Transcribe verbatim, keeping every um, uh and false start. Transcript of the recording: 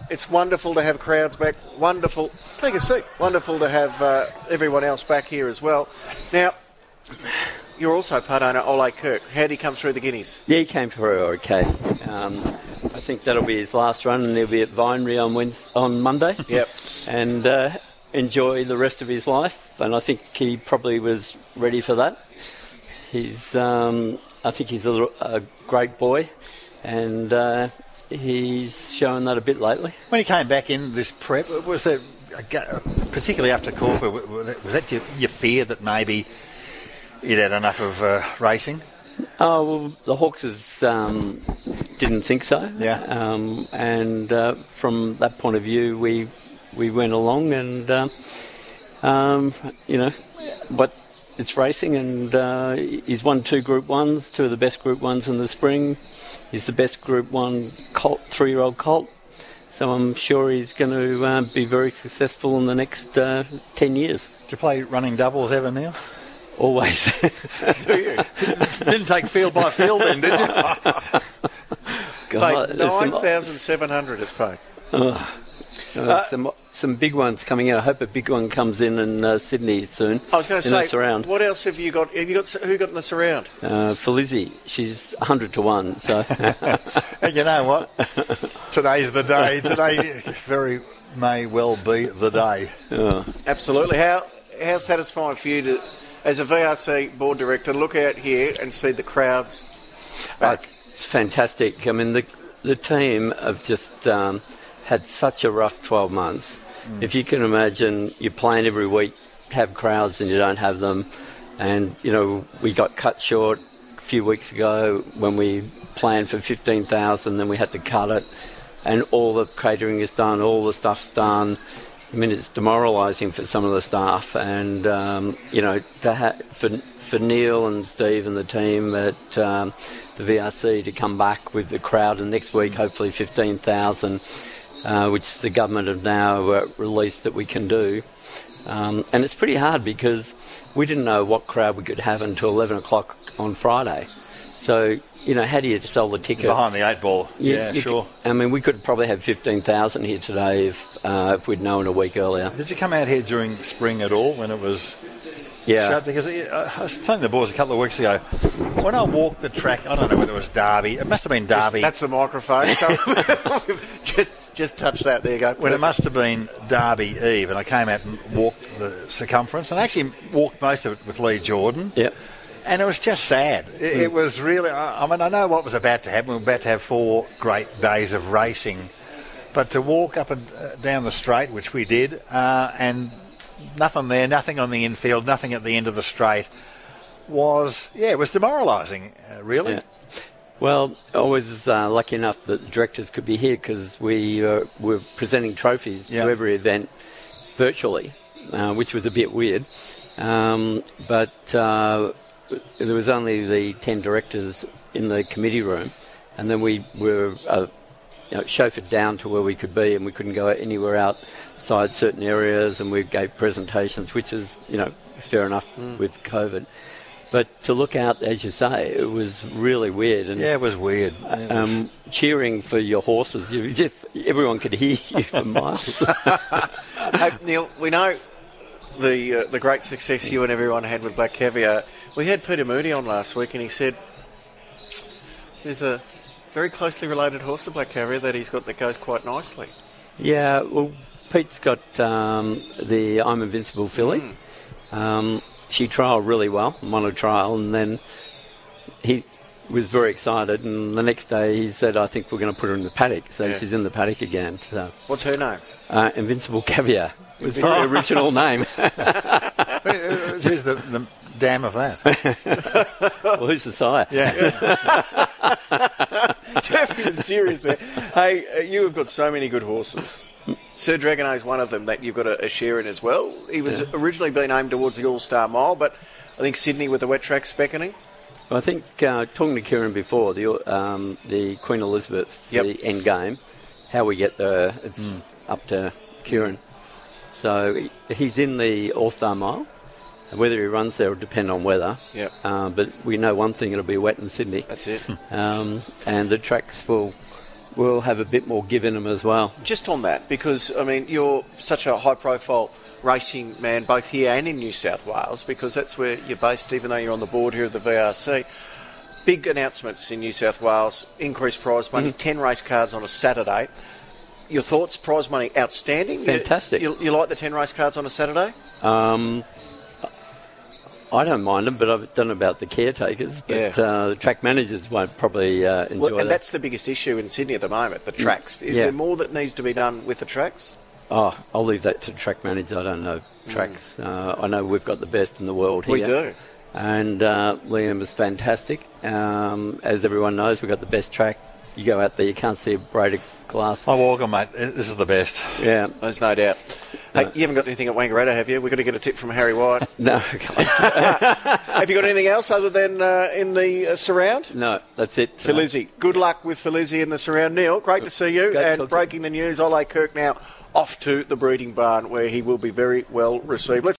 it's wonderful to have crowds back. Wonderful. Take a seat. Wonderful to have uh, everyone else back here as well. Now, you're also part owner Ole Kirk. How did he come through the Guineas? Yeah, he came through okay. Um, I think that'll be his last run, and he'll be at Vinery on Wednesday, on Monday. Yep. And uh, enjoy the rest of his life. And I think he probably was ready for that. He's, um, I think he's a, a great boy, and uh, he's shown that a bit lately. When he came back in this prep, was there, particularly after Corfu, was that your, your fear that maybe he'd had enough of uh, racing? Oh, well, the Hawkses um, didn't think so. Yeah. Um, and uh, from that point of view, we we went along, and uh, um, you know, but it's racing, and uh, he's won two Group Ones, two of the best Group Ones in the spring. He's the best Group One colt, three-year-old colt. So I'm sure he's going to uh, be very successful in the next uh, ten years. Did you play running doubles ever, Neil? Always. Do you? Didn't take field by field then, did you? God, Paid nine thousand seven hundred it's paid. Oh, uh, some some big ones coming in. I hope a big one comes in in uh, Sydney soon. I was going to say, surround. What else have you got? Have you got who got in the surround? Uh, for Lizzie, she's one hundred to one. So, and you know what? Today's the day. Today very may well be the day. Oh. Absolutely. How how satisfying for you to, as a V R C board director, look out here and see the crowds back? Uh, it's fantastic. I mean, the the team have just um, had such a rough twelve months. Mm. If you can imagine, you're playing every week, have crowds and you don't have them. And, you know, we got cut short a few weeks ago when we planned for fifteen thousand, then we had to cut it. And all the catering is done, all the stuff's done. I mean, it's demoralising for some of the staff. And, um, you know, to ha- for, for Neil and Steve and the team at um, the V R C to come back with the crowd, and next week, hopefully fifteen thousand, uh, which the government have now uh, released that we can do. Um, and it's pretty hard because we didn't know what crowd we could have until eleven o'clock on Friday. So, you know, how do you sell the tickets? Behind the eight ball, you, yeah, you sure. Could, I mean, we could probably have fifteen thousand here today if uh, if we'd known a week earlier. Did you come out here during spring at all when it was yeah. shut? Because uh, I was telling the boys a couple of weeks ago, when I walked the track, I don't know whether it was Derby, it must have been Derby. That's the microphone. So just just touch that, there you go. When it must have been Derby Eve, and I came out and walked the circumference, and I actually walked most of it with Lee Jordan. Yep. And it was just sad. It, mm. it was really, I, I mean, I know what was about to happen. We were about to have four great days of racing. But to walk up and uh, down the straight, which we did, uh, and nothing there, nothing on the infield, nothing at the end of the straight, was, yeah, it was demoralising, uh, really. Yeah. Well, I was uh, lucky enough that the directors could be here because we uh, were presenting trophies yep. to every event virtually, uh, which was a bit weird. Um, but uh, there was only the ten directors in the committee room, and then we were uh, you know, chauffeured down to where we could be, and we couldn't go anywhere outside certain areas, and we gave presentations, which is, you know, fair enough mm. with COVID. But to look out, as you say, it was really weird. And yeah, it was weird. It um, was... Cheering for your horses, you just, everyone could hear you for miles. Hey, Neil, we know the uh, the great success you and everyone had with Black Caviar. We had Peter Moody on last week, and he said there's a very closely related horse to Black Caviar that he's got that goes quite nicely. Yeah, well, Pete's got um, the I'm Invincible filly. Mm. Um, she trialled really well, won a trial, and then he was very excited, and the next day he said, I think we're going to put her in the paddock. So yeah. she's in the paddock again. So. What's her name? Uh, Invincible Caviar. It was the original name. Who's the, the dam of that? Well, who's the sire? Yeah. Definitely serious there. Hey, uh, you have got so many good horses. Sir Dragonet is one of them that you've got a, a share in as well. He was yeah. originally being aimed towards the All-Star Mile, but I think Sydney with the wet track's beckoning. I think, uh, talking to Kieran before, the um, the Queen Elizabeth's yep. the end game, how we get there, it's mm. up to Kieran. So he's in the All-Star Mile. Whether he runs there will depend on weather. Yep. Uh, but we know one thing, it'll be wet in Sydney. That's it. Um, and the tracks will will have a bit more give in them as well. Just on that, because, I mean, you're such a high-profile racing man, both here and in New South Wales, because that's where you're based, even though you're on the board here of the V R C. Big announcements in New South Wales, increased prize money, mm-hmm. ten race cards on a Saturday. Your thoughts? Prize money outstanding? Fantastic. You, you, you like the ten race cards on a Saturday? Um, I don't mind them, but I don't know about the caretakers. But yeah. uh, the track managers won't probably uh, enjoy well, and that. that's the biggest issue in Sydney at the moment, the tracks. Is yeah. there more that needs to be done with the tracks? Oh, I'll leave that to track managers. I don't know tracks. Mm. Uh, I know we've got the best in the world here. We do. And uh, Liam is fantastic. Um, as everyone knows, we've got the best track. You go out there, you can't see a braided glass. I walk them, mate. This is the best. Yeah. There's no doubt. Hey, no. You haven't got anything at Wangaratta, have you? We've got to get a tip from Harry White. No. Have you got anything else other than uh, in the uh, surround? No, that's it. Filizzi. Good luck with Filizzi in the surround. Neil, great to see you. Great and breaking the news, Ole Kirk now off to the breeding barn where he will be very well received. Let's